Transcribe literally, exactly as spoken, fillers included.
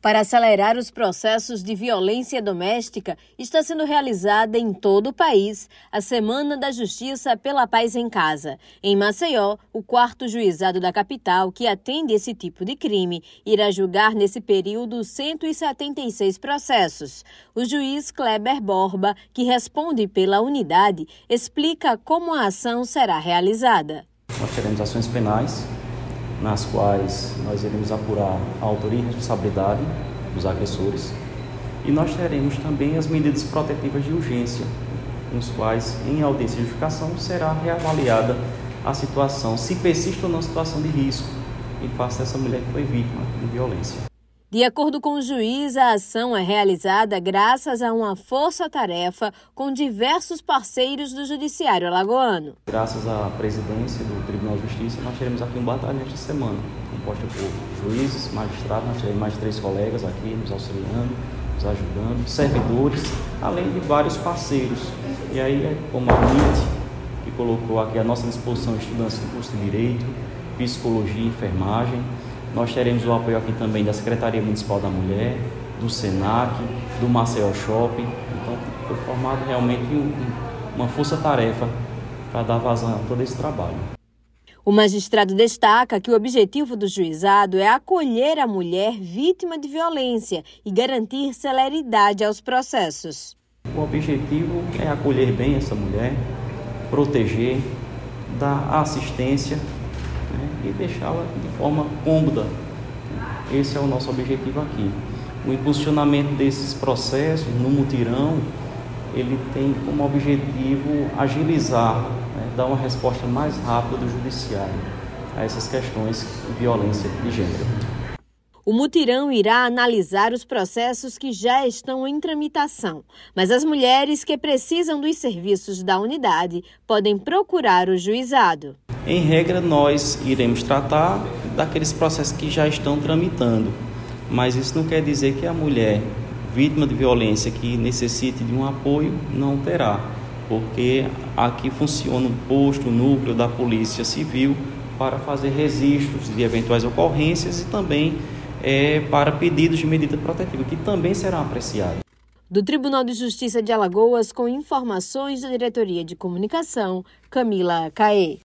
Para acelerar os processos de violência doméstica, está sendo realizada em todo o país a Semana da Justiça pela Paz em Casa. Em Maceió, o quarto juizado da capital, que atende esse tipo de crime, irá julgar nesse período cento e setenta e seis processos. O juiz Kleber Borba, que responde pela unidade, explica como a ação será realizada. Nós teremos ações penais, nas quais nós iremos apurar a autoria e responsabilidade dos agressores, e nós teremos também as medidas protetivas de urgência, nos quais, em audiência de justificação, será reavaliada a situação, se persiste ou não a situação de risco em face dessa mulher que foi vítima de violência. De acordo com o juiz, a ação é realizada graças a uma força-tarefa com diversos parceiros do Judiciário alagoano. Graças à presidência do Tribunal de Justiça, nós teremos aqui um batalhão esta semana, composta por juízes, magistrados, nós teremos mais três colegas aqui nos auxiliando, nos ajudando, servidores, além de vários parceiros. E aí, como a U N I T, que colocou aqui à nossa disposição estudantes do curso de Direito, Psicologia e Enfermagem. Nós teremos o apoio aqui também da Secretaria Municipal da Mulher, do SENAC, do Maceió Shopping. Então, foi formado realmente uma força-tarefa para dar vazão a todo esse trabalho. O magistrado destaca que o objetivo do juizado é acolher a mulher vítima de violência e garantir celeridade aos processos. O objetivo é acolher bem essa mulher, proteger, dar assistência, e deixá-la de forma cômoda. Esse é o nosso objetivo aqui. O impulsionamento desses processos no mutirão, ele tem como objetivo agilizar, né, dar uma resposta mais rápida do judiciário a essas questões de violência de gênero. O mutirão irá analisar os processos que já estão em tramitação, mas as mulheres que precisam dos serviços da unidade podem procurar o juizado. Em regra, nós iremos tratar daqueles processos que já estão tramitando, mas isso não quer dizer que a mulher vítima de violência que necessite de um apoio não terá, porque aqui funciona o posto, o núcleo da Polícia Civil para fazer registros de eventuais ocorrências e também é, para pedidos de medida protetiva, que também serão apreciados. Do Tribunal de Justiça de Alagoas, com informações da Diretoria de Comunicação, Camila Caê.